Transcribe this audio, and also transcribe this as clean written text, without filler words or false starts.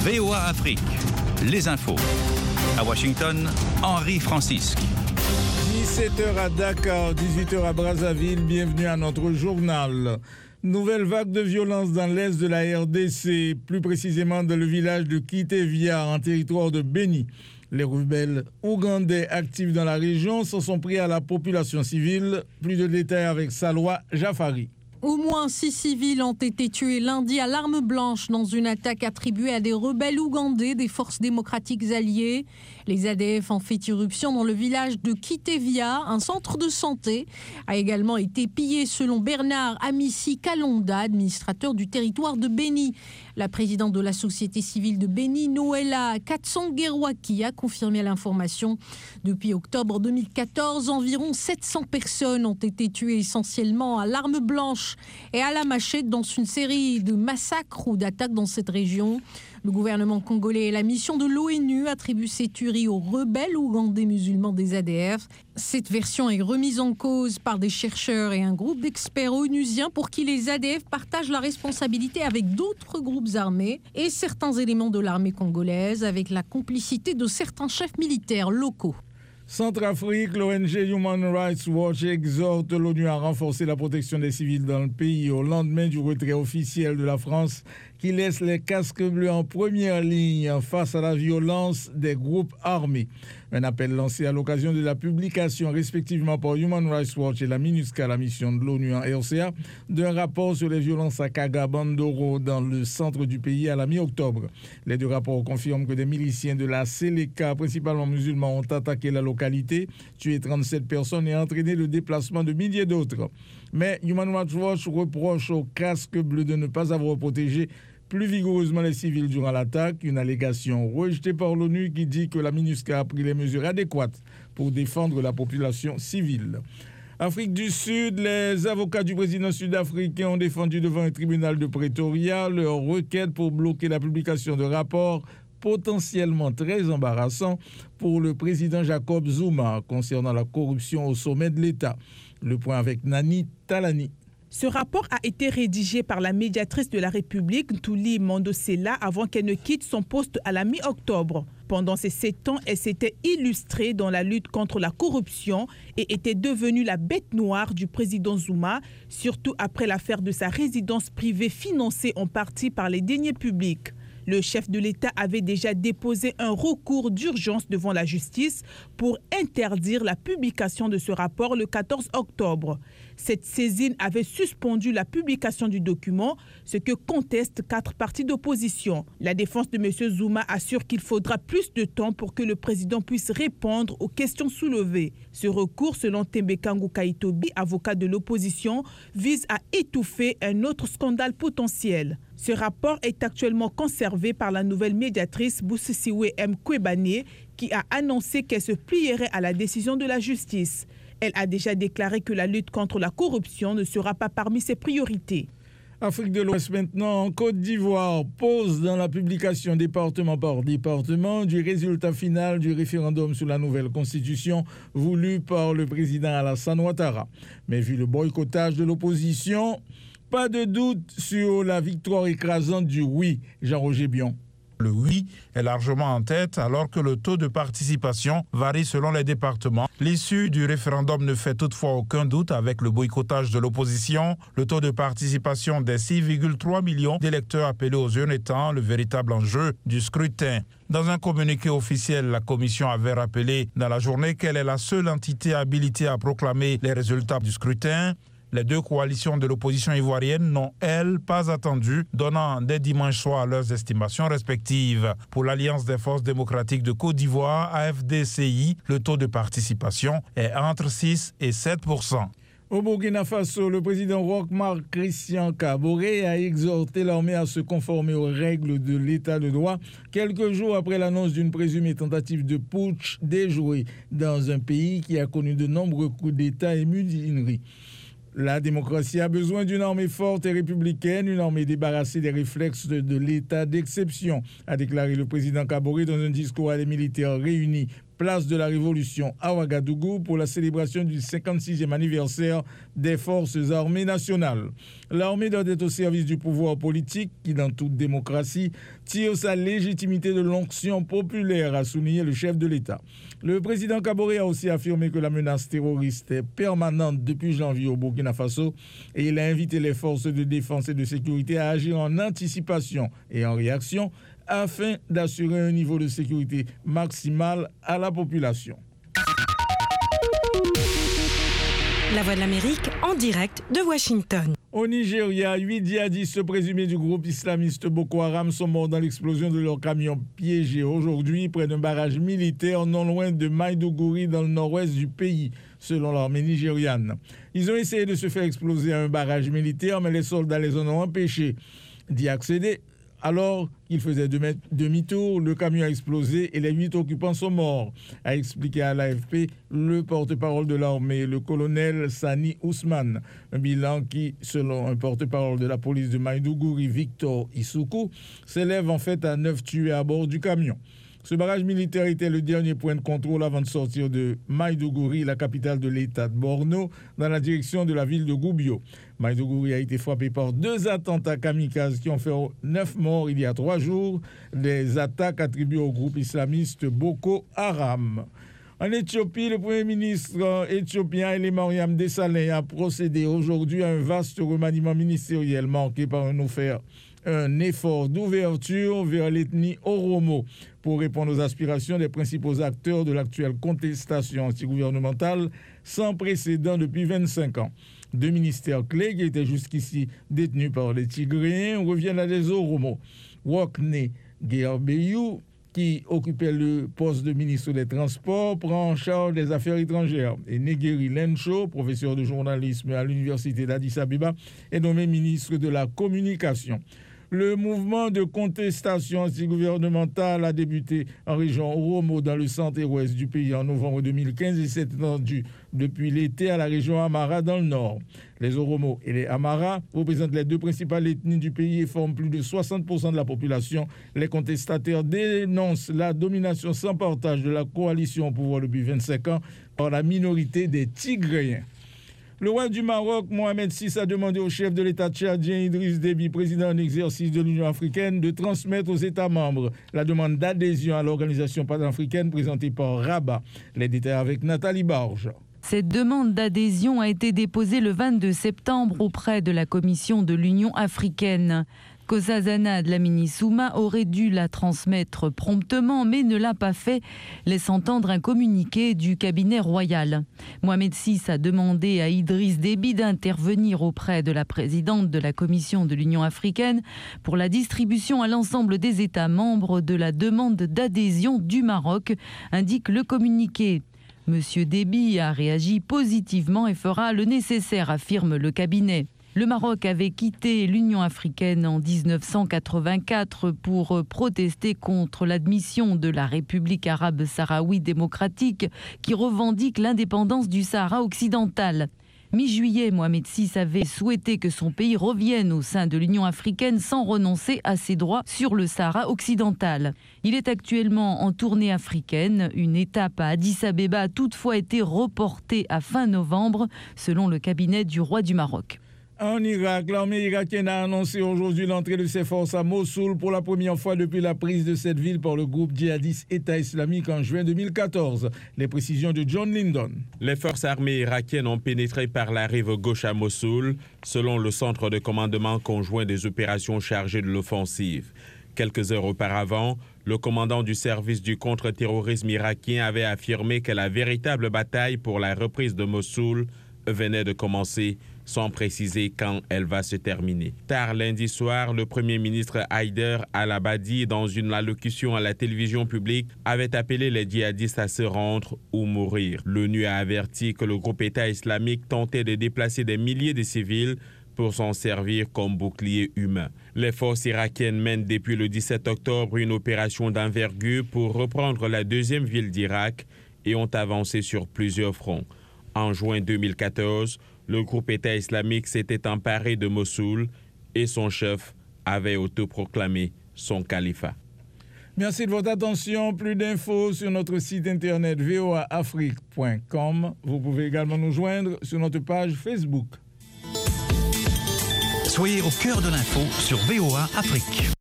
VOA Afrique, les infos. À Washington, Henri Francisque. 17h à Dakar, 18h à Brazzaville, bienvenue à notre journal. Nouvelle vague de violence dans l'est de la RDC, plus précisément dans le village de Kitevia, en territoire de Beni. Les rebelles ougandais actifs dans la région s'en sont pris à la population civile. Plus de détails avec Salwa Jafari. Au moins 6 civils ont été tués lundi à l'arme blanche dans une attaque attribuée à des rebelles ougandais des forces démocratiques alliées. Les ADF ont fait irruption dans le village de Kitevia. Un centre de santé a également été pillé selon Bernard Amissi Kalonda, administrateur du territoire de Beni. La présidente de la société civile de Beni, Noëlla Katsongerwaki, a confirmé l'information. Depuis octobre 2014, environ 700 personnes ont été tuées essentiellement à l'arme blanche et à la machette dans une série de massacres ou d'attaques dans cette région. Le gouvernement congolais et la mission de l'ONU attribuent ces tueries aux rebelles ougandais musulmans des ADF. Cette version est remise en cause par des chercheurs et un groupe d'experts onusiens pour qui les ADF partagent la responsabilité avec d'autres groupes armés et certains éléments de l'armée congolaise avec la complicité de certains chefs militaires locaux. Centrafrique, l'ONG Human Rights Watch exhorte l'ONU à renforcer la protection des civils dans le pays au lendemain du retrait officiel de la France qui laisse les casques bleus en première ligne face à la violence des groupes armés. Un appel lancé à l'occasion de la publication respectivement par Human Rights Watch et la MINUSCA, la mission de l'ONU en RCA, d'un rapport sur les violences à Kaga-Bandoro dans le centre du pays à la mi-octobre. Les deux rapports confirment que des miliciens de la Seleka, principalement musulmans, ont attaqué la localité, tué 37 personnes et entraîné le déplacement de milliers d'autres. Mais Human Rights Watch reproche aux casques bleus de ne pas avoir protégé plus vigoureusement les civils durant l'attaque, une allégation rejetée par l'ONU qui dit que la MINUSCA a pris les mesures adéquates pour défendre la population civile. Afrique du Sud, les avocats du président sud-africain ont défendu devant un tribunal de Pretoria leur requête pour bloquer la publication de rapports potentiellement très embarrassants pour le président Jacob Zuma concernant la corruption au sommet de l'État. Le point avec Nani Talani. Ce rapport a été rédigé par la médiatrice de la République, Ntuli Mandosela, avant qu'elle ne quitte son poste à la mi-octobre. Pendant ces 7 ans, elle s'était illustrée dans la lutte contre la corruption et était devenue la bête noire du président Zuma, surtout après l'affaire de sa résidence privée financée en partie par les deniers publics. Le chef de l'État avait déjà déposé un recours d'urgence devant la justice pour interdire la publication de ce rapport le 14 octobre. Cette saisine avait suspendu la publication du document, ce que contestent 4 partis d'opposition. La défense de M. Zuma assure qu'il faudra plus de temps pour que le président puisse répondre aux questions soulevées. Ce recours, selon Tembekangu Kaitobi, avocat de l'opposition, vise à étouffer un autre scandale potentiel. Ce rapport est actuellement conservé par la nouvelle médiatrice Boussisiwe M. Kwebane qui a annoncé qu'elle se plierait à la décision de la justice. Elle a déjà déclaré que la lutte contre la corruption ne sera pas parmi ses priorités. Afrique de l'Ouest maintenant, en Côte d'Ivoire, pause dans la publication département par département du résultat final du référendum sur la nouvelle constitution voulu par le président Alassane Ouattara. Mais vu le boycottage de l'opposition, pas de doute sur la victoire écrasante du oui, Jean-Roger Bion. Le oui est largement en tête alors que le taux de participation varie selon les départements. L'issue du référendum ne fait toutefois aucun doute avec le boycottage de l'opposition. Le taux de participation des 6,3 millions d'électeurs appelés aux urnes étant le véritable enjeu du scrutin. Dans un communiqué officiel, la commission avait rappelé dans la journée qu'elle est la seule entité habilitée à proclamer les résultats du scrutin. Les 2 coalitions de l'opposition ivoirienne n'ont, elles, pas attendu, donnant dès dimanche soir leurs estimations respectives. Pour l'Alliance des forces démocratiques de Côte d'Ivoire, AFDCI, le taux de participation est entre 6 et 7%. Au Burkina Faso, le président Roch-Marc Christian Kaboré a exhorté l'armée à se conformer aux règles de l'état de droit quelques jours après l'annonce d'une présumée tentative de putsch déjouée dans un pays qui a connu de nombreux coups d'État et mutineries. La démocratie a besoin d'une armée forte et républicaine, une armée débarrassée des réflexes de l'état d'exception, a déclaré le président Kaboré dans un discours à des militaires réunis place de la Révolution à Ouagadougou pour la célébration du 56e anniversaire des forces armées nationales. L'armée doit être au service du pouvoir politique qui, dans toute démocratie, tire sa légitimité de l'onction populaire, a souligné le chef de l'État. Le président Kaboré a aussi affirmé que la menace terroriste est permanente depuis janvier au Burkina Faso et il a invité les forces de défense et de sécurité à agir en anticipation et en réaction afin d'assurer un niveau de sécurité maximal à la population. La Voix de l'Amérique en direct de Washington. Au Nigeria, 8 djihadistes présumés du groupe islamiste Boko Haram sont morts dans l'explosion de leur camion piégé aujourd'hui près d'un barrage militaire non loin de Maiduguri dans le nord-ouest du pays, selon l'armée nigériane. Ils ont essayé de se faire exploser à un barrage militaire, mais les soldats les en ont empêchés d'y accéder. Alors qu'il faisait demi-tour, le camion a explosé et les 8 occupants sont morts, a expliqué à l'AFP le porte-parole de l'armée, le colonel Sani Ousmane. Un bilan qui, selon un porte-parole de la police de Maiduguri, Victor Isuku, s'élève en fait à 9 tués à bord du camion. Ce barrage militaire était le dernier point de contrôle avant de sortir de Maiduguri, la capitale de l'État de Borno, dans la direction de la ville de Goubio. Maiduguri a été frappé par 2 attentats kamikazes qui ont fait 9 morts il y a 3 jours, des attaques attribuées au groupe islamiste Boko Haram. En Éthiopie, le Premier ministre éthiopien Haile Mariam Desalegn a procédé aujourd'hui à un vaste remaniement ministériel marqué par un effort d'ouverture vers l'ethnie Oromo pour répondre aux aspirations des principaux acteurs de l'actuelle contestation antigouvernementale sans précédent depuis 25 ans. 2 ministères clés qui étaient jusqu'ici détenus par les Tigréens reviennent à des Oromo. Wokne Gerbeyou, qui occupait le poste de ministre des Transports, prend en charge des affaires étrangères. Et Negeri Lencho, professeur de journalisme à l'université d'Addis Abeba, est nommé ministre de la Communication. Le mouvement de contestation antigouvernementale a débuté en région Oromo dans le centre et ouest du pays en novembre 2015 et s'est étendu depuis l'été à la région Amara dans le nord. Les Oromo et les Amara représentent les 2 principales ethnies du pays et forment plus de 60% de la population. Les contestataires dénoncent la domination sans partage de la coalition au pouvoir depuis 25 ans par la minorité des Tigréens. Le roi du Maroc, Mohamed VI, a demandé au chef de l'État tchadien Idriss Déby, président en exercice de l'Union africaine, de transmettre aux États membres la demande d'adhésion à l'organisation panafricaine présentée par Rabat. Les détails avec Nathalie Barge. Cette demande d'adhésion a été déposée le 22 septembre auprès de la Commission de l'Union africaine. Nkosazana Dlamini Souma aurait dû la transmettre promptement, mais ne l'a pas fait, laisse entendre un communiqué du cabinet royal. Mohamed VI a demandé à Idriss Déby d'intervenir auprès de la présidente de la Commission de l'Union africaine pour la distribution à l'ensemble des États membres de la demande d'adhésion du Maroc, indique le communiqué. Monsieur Déby a réagi positivement et fera le nécessaire, affirme le cabinet. Le Maroc avait quitté l'Union africaine en 1984 pour protester contre l'admission de la République arabe sahraoui démocratique qui revendique l'indépendance du Sahara occidental. Mi-juillet, Mohamed VI avait souhaité que son pays revienne au sein de l'Union africaine sans renoncer à ses droits sur le Sahara occidental. Il est actuellement en tournée africaine. Une étape à Addis Abeba a toutefois été reportée à fin novembre, selon le cabinet du roi du Maroc. En Irak, l'armée irakienne a annoncé aujourd'hui l'entrée de ses forces à Mossoul pour la première fois depuis la prise de cette ville par le groupe djihadiste État islamique en juin 2014. Les précisions de John Lyndon. Les forces armées irakiennes ont pénétré par la rive gauche à Mossoul, selon le centre de commandement conjoint des opérations chargées de l'offensive. Quelques heures auparavant, le commandant du service du contre-terrorisme irakien avait affirmé que la véritable bataille pour la reprise de Mossoul venait de commencer, sans préciser quand elle va se terminer. Tard lundi soir, le Premier ministre Haider al-Abadi, dans une allocution à la télévision publique, avait appelé les djihadistes à se rendre ou mourir. L'ONU a averti que le groupe État islamique tentait de déplacer des milliers de civils pour s'en servir comme bouclier humain. Les forces irakiennes mènent depuis le 17 octobre une opération d'envergure pour reprendre la 2e ville d'Irak et ont avancé sur plusieurs fronts. En juin 2014, le groupe État islamique s'était emparé de Mossoul et son chef avait autoproclamé son califat. Merci de votre attention. Plus d'infos sur notre site internet voaafrique.com. Vous pouvez également nous joindre sur notre page Facebook. Soyez au cœur de l'info sur VOA Afrique.